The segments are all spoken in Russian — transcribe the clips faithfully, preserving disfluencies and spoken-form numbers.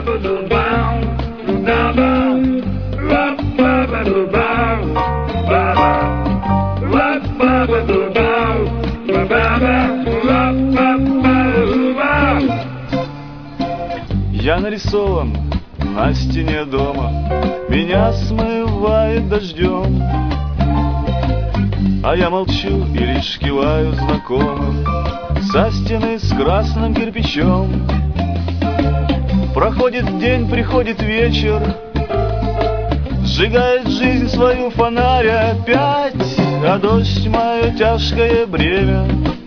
Я нарисован на стене дома, меня смывает дождем, а я молчу и лишь киваю знакомым со стены с красным кирпичом. Проходит день, приходит вечер, сжигает жизнь свою фонарь опять, а дождь мое тяжкое бремя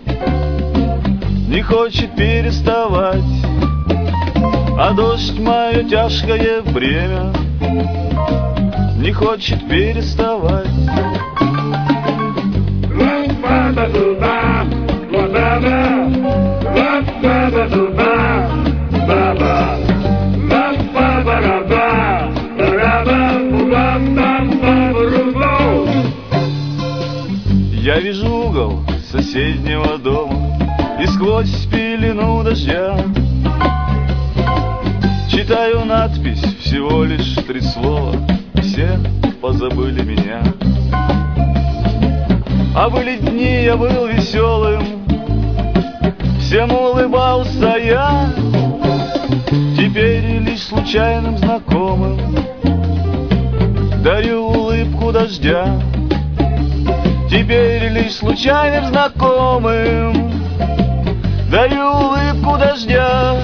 не хочет переставать. А дождь мое тяжкое бремя не хочет переставать. Я вижу угол соседнего дома и сквозь пелену дождя читаю надпись, всего лишь три слова: все позабыли меня. А были дни, я был веселым, всем улыбался я. Теперь лишь случайным знакомым дарю улыбку дождя. Теперь лишь случайным знакомым дарю улыбку дождя.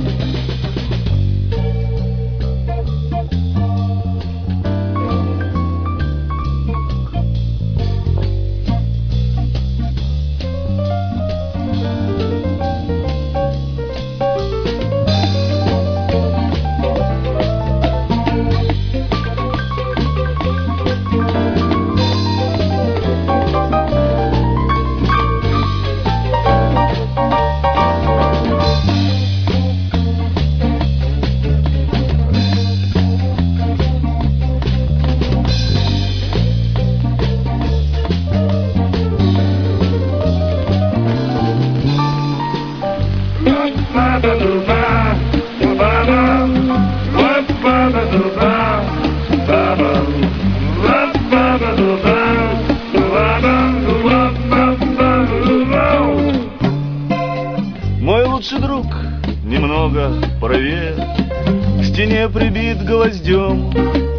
Мой лучший друг немного правее, к стене прибит гвоздем.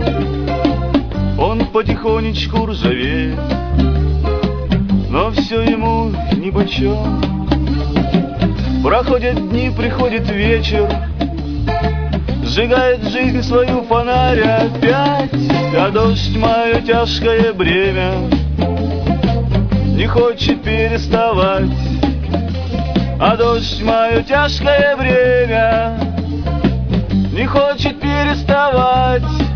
Он потихонечку ржавеет, но все ему нипочем. Проходят дни, приходит вечер, сжигает жизнь свою фонарь опять, а дождь мое тяжкое бремя не хочет переставать. А дождь мое тяжкое бремя не хочет переставать.